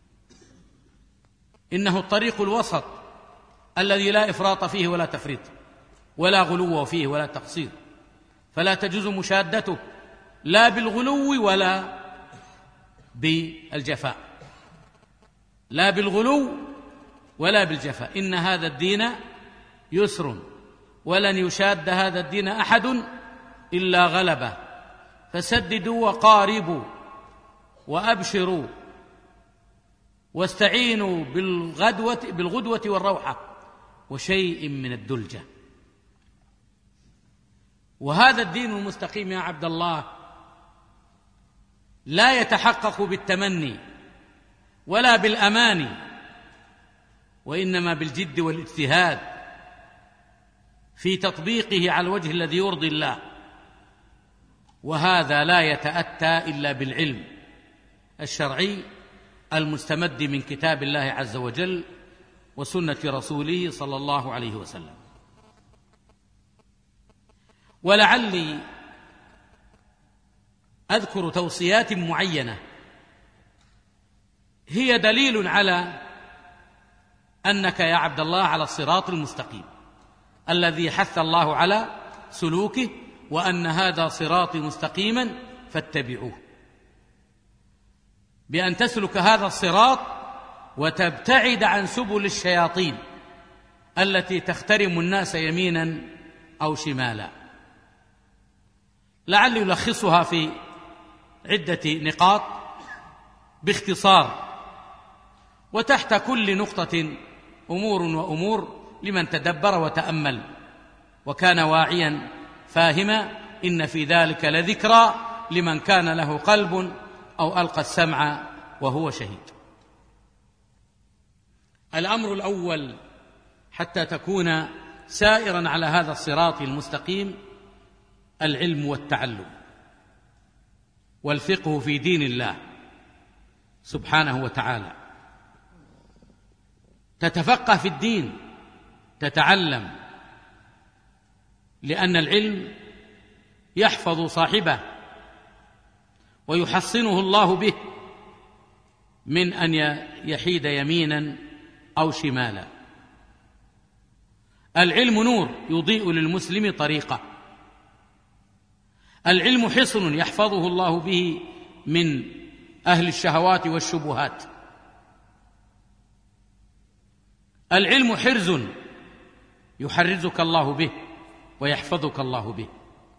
إنه الطريق الوسط الذي لا إفراط فيه ولا تفريط ولا غلو فيه ولا تقصير، فلا تجوز مشادته لا بالغلو ولا بالجفاء، لا بالغلو ولا بالجفاء. إن هذا الدين يسر ولن يشاد هذا الدين أحد إلا غلبه، فسددوا وقاربوا وأبشروا واستعينوا بالغدوة, بالغدوة والروحة وشيء من الدلجة. وهذا الدين المستقيم يا عبد الله لا يتحقق بالتمني ولا بالأماني، وإنما بالجد والاجتهاد في تطبيقه على الوجه الذي يرضي الله، وهذا لا يتأتى إلا بالعلم الشرعي المستمد من كتاب الله عز وجل وسنة رسوله صلى الله عليه وسلم. ولعلي أذكر توصيات معينة هي دليل على أنك يا عبد الله على الصراط المستقيم الذي حث الله على سلوكه، وأن هذا صراطي مستقيما فاتبعوه، بأن تسلك هذا الصراط وتبتعد عن سبل الشياطين التي تخترم الناس يمينا أو شمالا. لعلي يلخصها في عدة نقاط باختصار، وتحت كل نقطة أمور وأمور لمن تدبر وتأمل وكان واعيا فاهما. إن في ذلك لذكرى لمن كان له قلب أو ألقى السمع وهو شهيد. الأمر الأول حتى تكون سائرا على هذا الصراط المستقيم العلم والتعلم والفقه في دين الله سبحانه وتعالى. تتفقه في الدين، تتعلم، لأن العلم يحفظ صاحبه ويحصنه الله به من أن يحيد يمينا أو شمالا. العلم نور يضيء للمسلم طريقه، العلم حصن يحفظه الله به من أهل الشهوات والشبهات، العلم حرز يحرزك الله به ويحفظك الله به،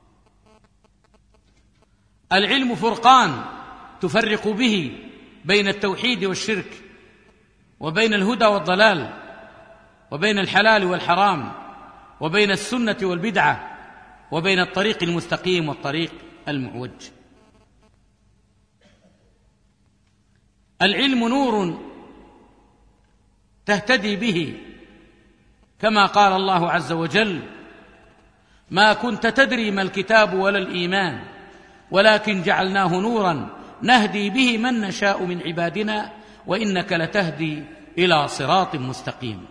العلم فرقان تفرق به بين التوحيد والشرك وبين الهدى والضلال وبين الحلال والحرام وبين السنة والبدعة وبين الطريق المستقيم والطريق المعوج. العلم نور تهتدي به، كما قال الله عز وجل: ما كنت تدري ما الكتاب ولا الإيمان ولكن جعلناه نورا نهدي به من نشاء من عبادنا وإنك لتهدي إلى صراط مستقيم.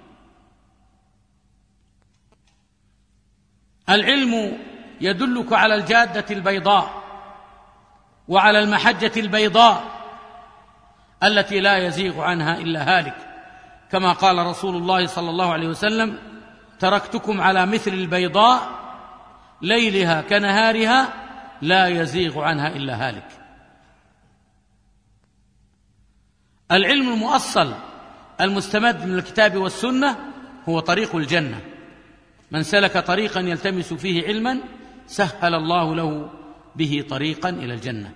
العلم يدلك على الجادة البيضاء وعلى المحجة البيضاء التي لا يزيغ عنها إلا هالك، كما قال رسول الله صلى الله عليه وسلم: تركتكم على مثل البيضاء ليلها كنهارها لا يزيغ عنها إلا هالك. العلم المؤصل المستمد من الكتاب والسنة هو طريق الجنة، من سلك طريقا يلتمس فيه علما سهل الله له به طريقا إلى الجنة.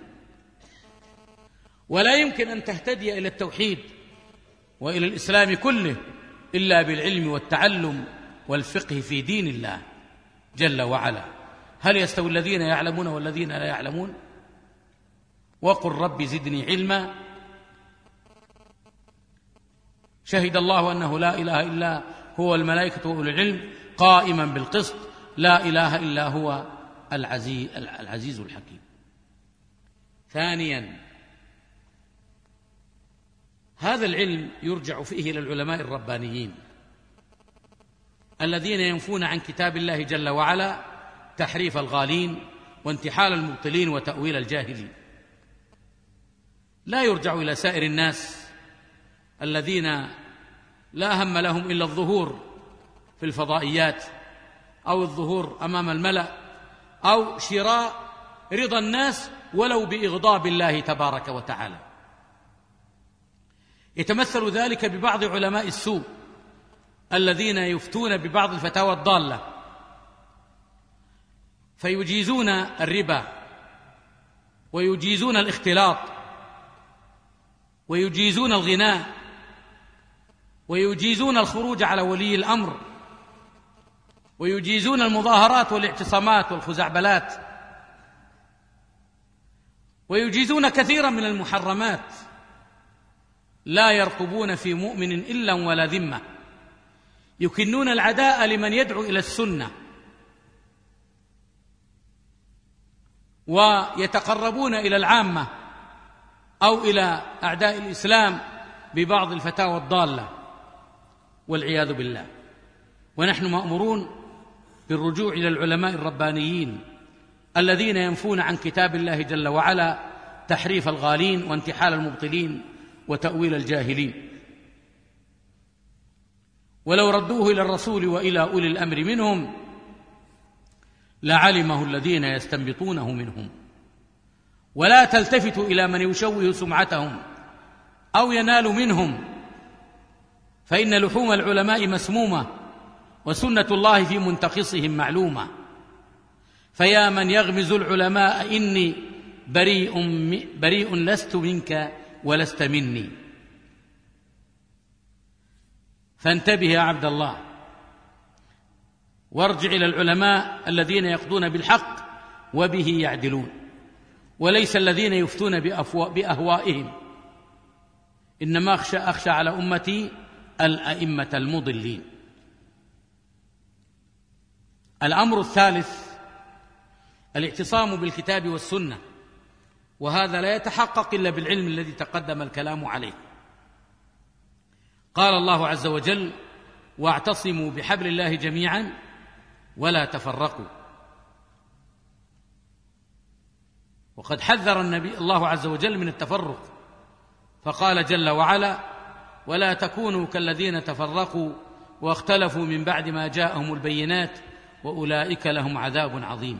ولا يمكن أن تهتدي إلى التوحيد وإلى الإسلام كله إلا بالعلم والتعلم والفقه في دين الله جل وعلا. هل يستوي الذين يعلمون والذين لا يعلمون؟ وقل رب زدني علما. شهد الله أنه لا إله إلا هو الملائكة وأولو العلم قائما بالقسط لا إله إلا هو العزيز, العزيز الحكيم. ثانيا، هذا العلم يرجع فيه إلى العلماء الربانيين الذين ينفون عن كتاب الله جل وعلا تحريف الغالين وانتحال المبطلين وتأويل الجاهلين. لا يرجع إلى سائر الناس الذين لا هم لهم إلا الظهور في الفضائيات أو الظهور أمام الملأ أو شراء رضا الناس ولو بإغضاب الله تبارك وتعالى. يتمثل ذلك ببعض علماء السوء الذين يفتون ببعض الفتاوى الضالة فيجيزون الربا ويجيزون الاختلاط ويجيزون الغناء ويجيزون الخروج على ولي الأمر ويجيزون المظاهرات والاعتصامات والخزعبلات ويجيزون كثيرا من المحرمات، لا يرقبون في مؤمن إلا ولا ذمة، يكنون العداء لمن يدعو إلى السنة ويتقربون إلى العامة أو إلى أعداء الإسلام ببعض الفتاوى الضالة والعياذ بالله. ونحن مأمورون بالرجوع إلى العلماء الربانيين الذين ينفون عن كتاب الله جل وعلا تحريف الغالين وانتحال المبطلين وتأويل الجاهلين. ولو ردوه إلى الرسول وإلى أولي الأمر منهم لعلمه الذين يستنبطونه منهم. ولا تلتفتوا إلى من يشوه سمعتهم أو ينال منهم، فإن لحوم العلماء مسمومة وسنة الله في منتقصهم معلومة. فيا من يغمز العلماء إني بريء, بريء لست منك ولست مني. فانتبه يا عبد الله وارجع إلى العلماء الذين يقضون بالحق وبه يعدلون، وليس الذين يفتون بأهوائهم. إنما أخشى, أخشى على أمتي الأئمة المضلين. الأمر الثالث الاعتصام بالكتاب والسنة، وهذا لا يتحقق إلا بالعلم الذي تقدم الكلام عليه. قال الله عز وجل: واعتصموا بحبل الله جميعا ولا تفرقوا. وقد حذر النبي الله عز وجل من التفرق، فقال جل وعلا: ولا تكونوا كالذين تفرقوا واختلفوا من بعد ما جاءهم البينات وأولئك لهم عذاب عظيم.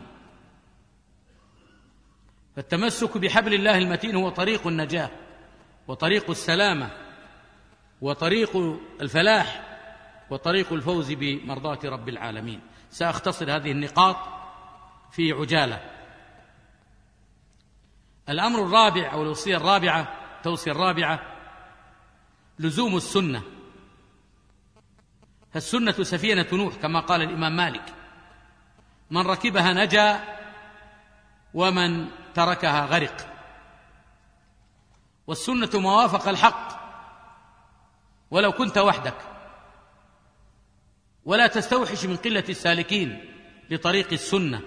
فالتمسك بحبل الله المتين هو طريق النجاة وطريق السلامة وطريق الفلاح وطريق الفوز بمرضاة رب العالمين. سأختصر هذه النقاط في عجالة. الأمر الرابع أو الوصية الرابعة التوصية الرابعة لزوم السنة. فالسنة سفينة نوح كما قال الإمام مالك: من ركبها نجا ومن تركها غرق. والسنة ما وافق الحق ولو كنت وحدك، ولا تستوحش من قلة السالكين لطريق السنة.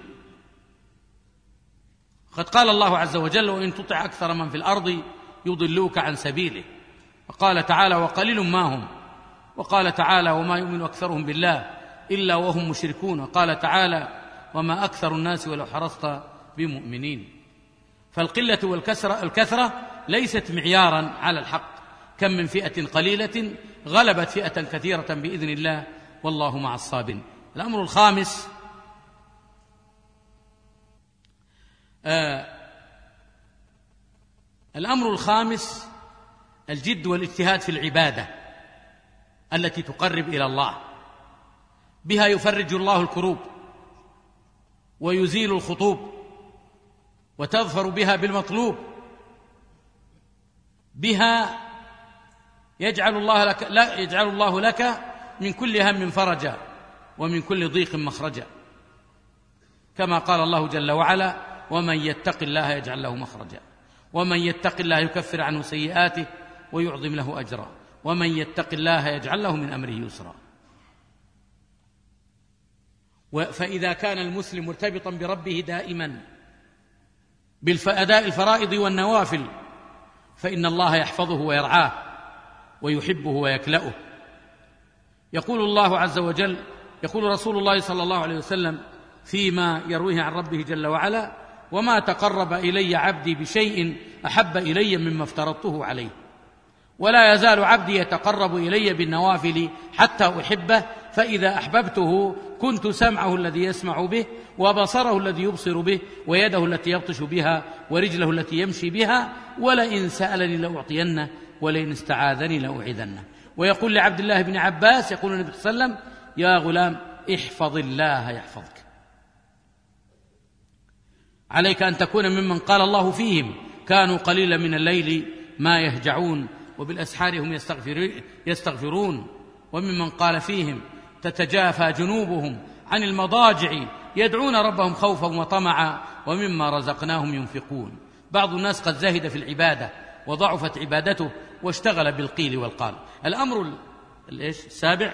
قد قال الله عز وجل: وإن تطع أكثر من في الأرض يضلوك عن سبيله. وقال تعالى: وقليل ما هم. وقال تعالى: وما يؤمن أكثرهم بالله إلا وهم مشركون. وقال تعالى: وما أكثر الناس ولو حرصت بمؤمنين. فالقلة والكثرة الكثرة ليست معيارا على الحق. كم من فئة قليلة غلبت فئة كثيرة بإذن الله والله مع الصابرين. الأمر الخامس آه الأمر الخامس الجد والاجتهاد في العبادة التي تقرب إلى الله. بها يفرج الله الكروب ويزيل الخطوب وتظفر بها بالمطلوب. بها يجعل الله لك لا يجعل الله لك من كل هم فرجا ومن كل ضيق مخرجا، كما قال الله جل وعلا: ومن يتق الله يجعل له مخرجا، ومن يتق الله يكفر عنه سيئاته ويعظم له أجرا، ومن يتق الله يجعل له من أمره يسرا. فإذا كان المسلم مرتبطا بربه دائما بأداء الفرائض والنوافل، فإن الله يحفظه ويرعاه ويحبه ويكلأه. يقول الله عز وجل، يقول رسول الله صلى الله عليه وسلم فيما يرويه عن ربه جل وعلا: وما تقرب إلي عبدي بشيء أحب إلي مما افترضته عليه، ولا يزال عبدي يتقرب إلي بالنوافل حتى أحبه، فإذا أحببته كنت سمعه الذي يسمع به، وبصره الذي يبصر به، ويده التي يبطش بها، ورجله التي يمشي بها، ولئن سألني لأعطينه، ولئن استعاذني لأعيذنه. ويقول لعبد الله بن عباس، يقول النبي صلى الله عليه وسلم: يا غلام احفظ الله يحفظك. عليك أن تكون ممن قال الله فيهم: كانوا قليلا من الليل ما يهجعون وبالأسحار هم يستغفرون. وممن قال فيهم: تتجافى جنوبهم عن المضاجع يدعون ربهم خوفا وطمعا ومما رزقناهم ينفقون. بعض الناس قد زهد في العبادة وضعفت عبادته واشتغل بالقيل والقال. الأمر السابع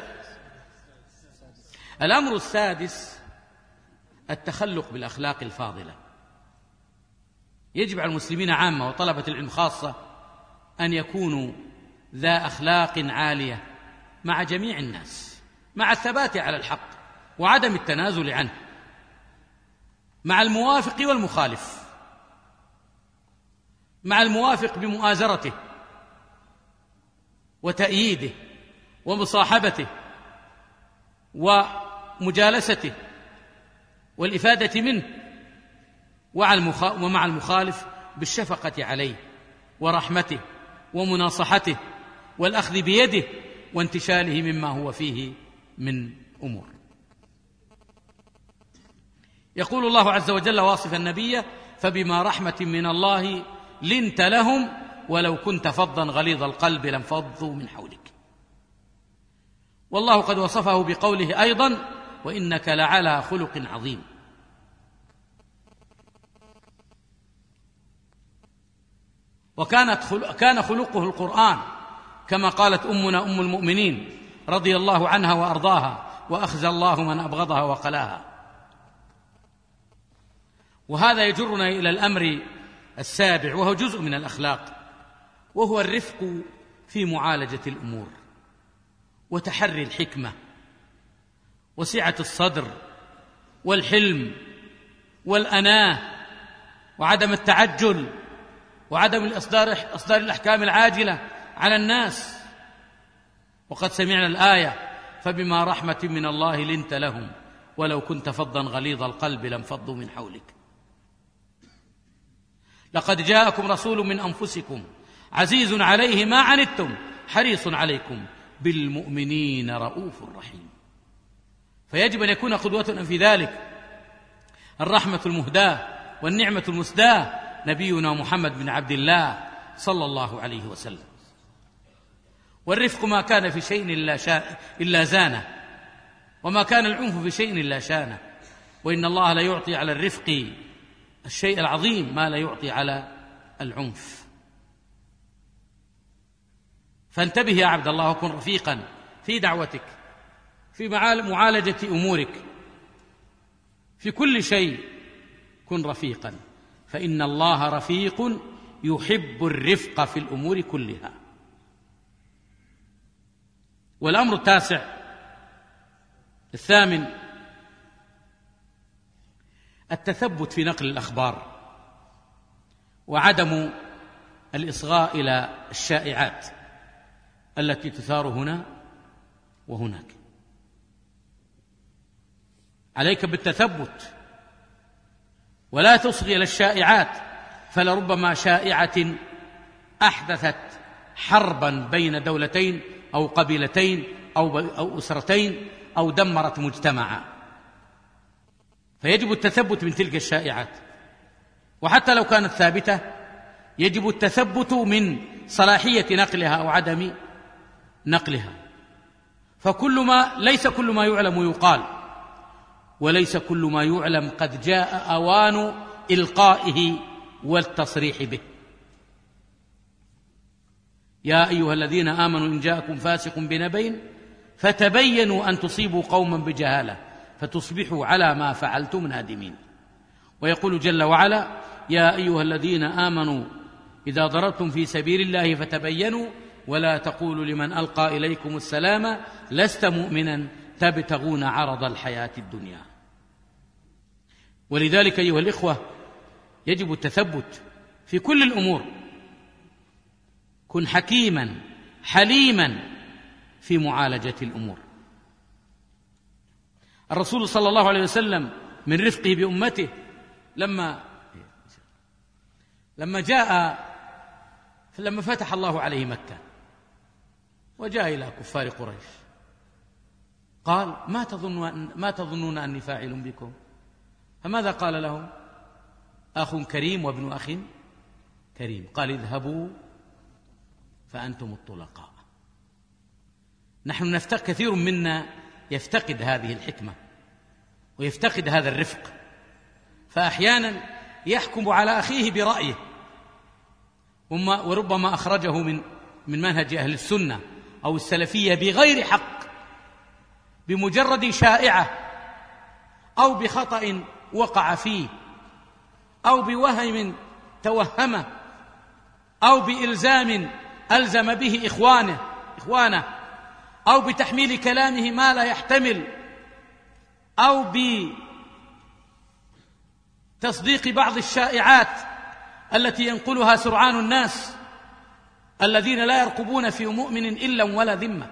الأمر السادس التخلق بالأخلاق الفاضلة. يجب على المسلمين عامة وطلبة العلم خاصة أن يكونوا ذا أخلاق عالية مع جميع الناس، مع الثبات على الحق وعدم التنازل عنه، مع الموافق والمخالف، مع الموافق بمؤازرته وتأييده ومصاحبته ومجالسته والإفادة منه، ومع المخالف بالشفقة عليه ورحمته ومناصحته والأخذ بيده وانتشاله مما هو فيه من أمور. يقول الله عز وجل واصفا النبي: فبما رحمة من الله لنت لهم ولو كنت فظا غليظ القلب لانفضوا من حولك. والله قد وصفه بقوله أيضا: وإنك لعلى خلق عظيم. وكانت خل... كان خلقه القرآن، كما قالت أمنا أم المؤمنين رضي الله عنها وأرضاها: وأخزى الله من أبغضها وقلاها. وهذا يجرنا إلى الأمر السابع، وهو جزء من الأخلاق، وهو الرفق في معالجة الأمور، وتحري الحكمة، وسعة الصدر، والحلم، والأناة، وعدم التعجل، وعدم الإصدار إصدار الأحكام العاجلة على الناس. وقد سمعنا الآية: فبما رحمة من الله لنت لهم ولو كنت فظا غليظ القلب لانفضوا من حولك. لقد جاءكم رسول من أنفسكم عزيز عليه ما عنتم حريص عليكم بالمؤمنين رؤوف رحيم. فيجب أن يكون قدوتنا في ذلك الرحمة المهداة والنعمة المسداة نبينا محمد بن عبد الله صلى الله عليه وسلم. والرفق ما كان في شيء إلا, شا... إلا زانه، وما كان العنف في شيء إلا شانه. وإن الله لا يعطي على الرفق الشيء العظيم ما لا يعطي على العنف. فانتبه يا عبد الله، وكن رفيقا في دعوتك، في معالجة أمورك، في كل شيء كن رفيقا، فإن الله رفيق يحب الرفق في الأمور كلها. والأمر التاسع الثامن التثبت في نقل الأخبار، وعدم الإصغاء إلى الشائعات التي تثار هنا وهناك. عليك بالتثبت ولا تصغي إلى الشائعات، فلربما شائعة أحدثت حربا بين دولتين أو قبيلتين أو, أو أسرتين أو دمرت مجتمعا. فيجب التثبت من تلك الشائعات، وحتى لو كانت ثابتة يجب التثبت من صلاحية نقلها أو عدم نقلها. فكل ما ليس كل ما يعلم يقال، وليس كل ما يعلم قد جاء أوان إلقائه والتصريح به. يا أيها الذين آمنوا إن جاءكم فاسق بنبأ فتبينوا أن تصيبوا قوما بجهالة فتصبحوا على ما فعلتم نادمين. ويقول جل وعلا: يا أيها الذين آمنوا إذا ضربتم في سبيل الله فتبينوا ولا تقولوا لمن ألقى إليكم السلام لست مؤمنا تبتغون عرض الحياة الدنيا. ولذلك أيها الإخوة يجب التثبت في كل الأمور. كن حكيما حليما في معالجة الأمور. الرسول صلى الله عليه وسلم من رفقه بأمته لما لما جاء لما فتح الله عليه مكة وجاء إلى كفار قريش قال ما تظنون ما تظنون أني فاعل بكم؟ فماذا قال لهم؟ أخ كريم وابن أخ كريم. قال اذهبوا فأنتم الطلقاء. نحن نفتقد، كثير منا يفتقد هذه الحكمة ويفتقد هذا الرفق، فأحيانا يحكم على أخيه برأيه وربما أخرجه من من منهج أهل السنة أو السلفية بغير حق، بمجرد شائعة أو بخطأ وقع فيه أو بوهم توهمه أو بإلزام ألزم به إخوانه إخوانه أو بتحميل كلامه ما لا يحتمل أو بتصديق بعض الشائعات التي ينقلها سرعان الناس الذين لا يرقبون في مؤمن إلا ولا ذمة.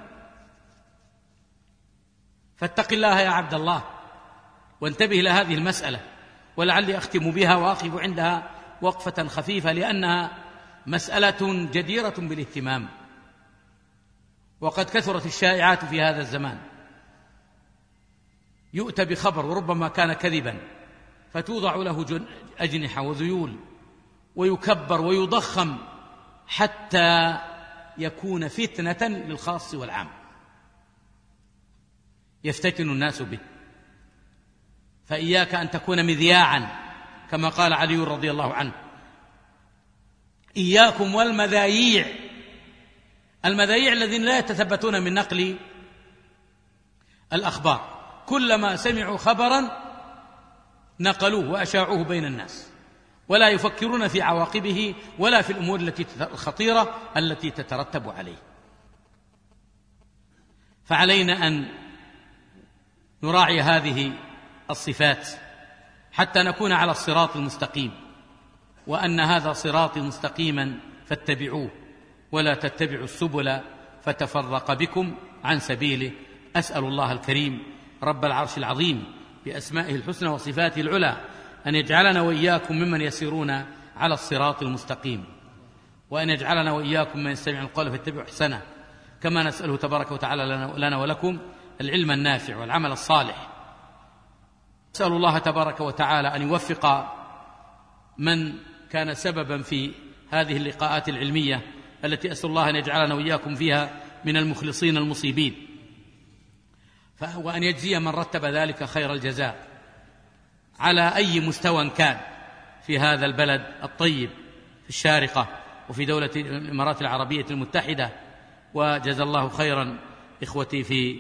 فاتق الله يا عبد الله وانتبه إلى هذه المسألة، ولعلي أختم بها وأقف عندها وقفة خفيفة لأنها مسألة جديرة بالاهتمام، وقد كثرت الشائعات في هذا الزمان. يؤتى بخبر وربما كان كذبا فتوضع له أجنحة وذيول ويكبر ويضخم حتى يكون فتنة للخاص والعام، يفتتن الناس به. فإياك أن تكون مذياعا كما قال علي رضي الله عنه: إياكم والمذاييع. المذاييع الذين لا يتثبتون من نقل الأخبار، كلما سمعوا خبرا نقلوه وأشاعوه بين الناس ولا يفكرون في عواقبه ولا في الأمور التي الخطيرة التي تترتب عليه. فعلينا أن نراعي هذه الصفات حتى نكون على الصراط المستقيم، وأن هذا صراطي مستقيما فاتبعوه ولا تتبعوا السبل فتفرق بكم عن سبيله. أسأل الله الكريم رب العرش العظيم بأسمائه الحسنى وصفاته العلى أن يجعلنا وإياكم ممن يسيرون على الصراط المستقيم، وأن يجعلنا وإياكم من يستمع القول فيتبع أحسنه، كما نسأله تبارك وتعالى لنا ولكم العلم النافع والعمل الصالح. نسأل الله تبارك وتعالى أن يوفق من كان سببا في هذه اللقاءات العلمية التي أسأل الله أن يجعلنا وإياكم فيها من المخلصين المصيبين، وأن يجزي من رتب ذلك خير الجزاء على أي مستوى كان في هذا البلد الطيب في الشارقة وفي دولة الإمارات العربية المتحدة. وجزا الله خيرا إخوتي في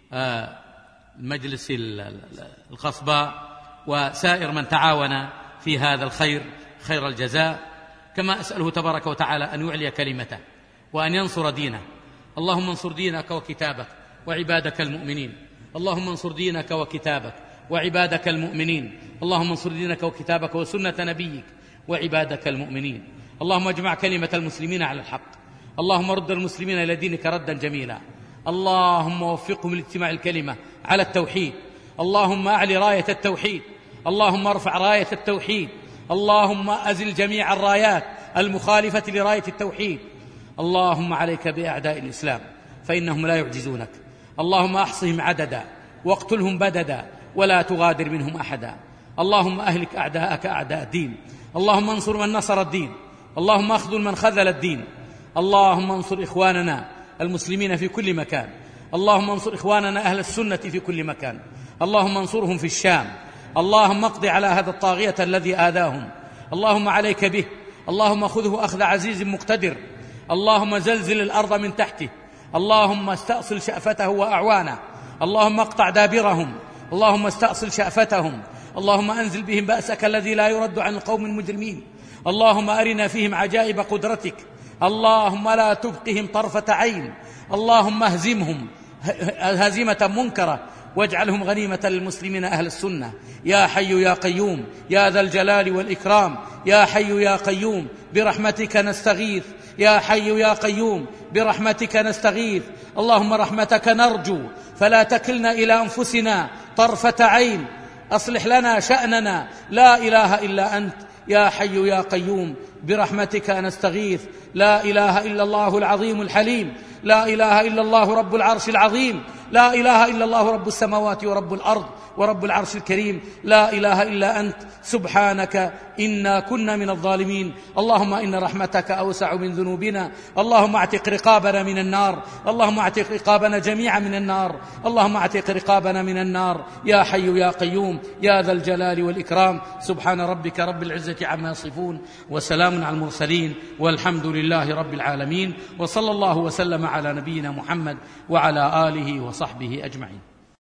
المجلس الخصباء وسائر من تعاون في هذا الخير خير الجزاء، كما أسأله تبارك وتعالى أن يعلي كلمته وأن ينصر دينه. اللهم انصر دينك وكتابك وعبادك المؤمنين، اللهم انصر دينك وكتابك وعبادك المؤمنين، اللهم انصر دينك وكتابك وسنة نبيك وعبادك المؤمنين. اللهم اجمع كلمة المسلمين على الحق، اللهم رد المسلمين إلى دينك ردا جميلا، اللهم وفقهم لاجتماع الكلمة على التوحيد، اللهم أعلي راية التوحيد، اللهم ارفع راية التوحيد، اللهم أزل جميع الرايات المخالفة لراية التوحيد. اللهم عليك بأعداء الإسلام فإنهم لا يعجزونك، اللهم أحصهم عددا واقتلهم بددا ولا تغادر منهم أحدا. اللهم أهلك أعداءك أعداء الدين، اللهم انصر من نصر الدين، اللهم اخذل من خذل الدين. اللهم انصر إخواننا المسلمين في كل مكان، اللهم انصر إخواننا أهل السنة في كل مكان، اللهم انصرهم في الشام، اللهم اقض على هذا الطاغية الذي آذاهم، اللهم عليك به، اللهم خذه أخذ عزيز مقتدر، اللهم زلزل الأرض من تحته، اللهم استأصل شأفته وأعوانه، اللهم اقطع دابرهم، اللهم استأصل شأفتهم، اللهم أنزل بهم بأسك الذي لا يرد عن القوم المجرمين. اللهم أرنا فيهم عجائب قدرتك. اللهم لا تبقهم طرفة عين. اللهم اهزمهم هزيمة منكرة واجعلهم غنيمة للمسلمين أهل السنة. يا حي يا قيوم يا ذا الجلال والإكرام. يا حي يا قيوم برحمتك نستغيث. يا حي يا قيوم برحمتك نستغيث. اللهم رحمتك نرجو فلا تكلنا إلى أنفسنا طرفة عين. أصلح لنا شأننا. لا إله إلا أنت. يا حي يا قيوم برحمتك نستغيث. لا إله إلا الله العظيم الحليم. لا إله إلا الله رب العرش العظيم. لا إله إلا الله رب السماوات ورب الأرض ورب العرش الكريم. لا إله إلا أنت سبحانك إنا كنا من الظالمين. اللهم إن رحمتك أوسع من ذنوبنا. اللهم اعتق رقابنا من النار. اللهم اعتق رقابنا جميعا من النار. اللهم اعتق رقابنا من النار. يا حي يا قيوم يا ذا الجلال والإكرام. سبحان ربك رب العزة عما يصفون وسلام على المرسلين والحمد لله رب العالمين. وصلى الله وسلم على نبينا محمد وعلى آله وصحبه أجمعين.